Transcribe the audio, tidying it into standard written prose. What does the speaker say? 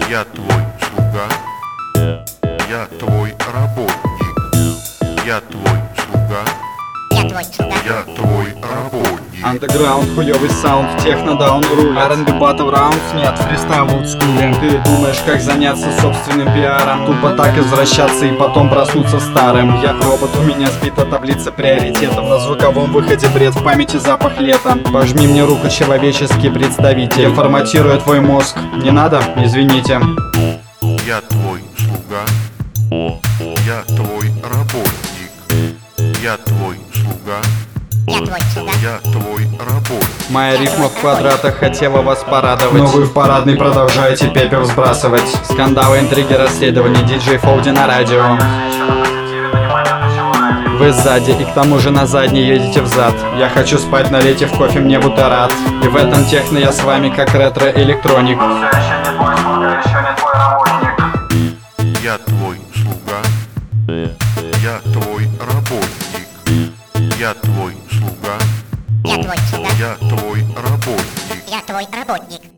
Я твой слуга, я твой работник. Я твой слуга, я твой работник. Андеграунд, хуёвый саунд, техно-даун рулит. R&B батл раунд, нет, фристайл олдскулен. Ты думаешь, как заняться собственным пиаром? Тупо так извращаться и потом проснуться старым. Я робот, у меня сбита таблица приоритетов. На звуковом выходе бред, в памяти запах лета. Пожми мне руку, человеческий представитель. Я форматирую твой мозг. Не надо? Извините. Я твой слуга, я твой работник. Я твой слуга, я твой работник. Моя рифма в квадратах хотела вас порадовать, но вы в парадный продолжаете пепел сбрасывать. Скандалы, интриги, расследования, диджей Фолди на радио. Вы сзади и к тому же на задней едете взад. Я хочу спать, налейте в кофе мне бутерат. И в этом техно я с вами как ретро-электроник. Я твой слуга, я твой работник. Я твой слуга, я твой работник.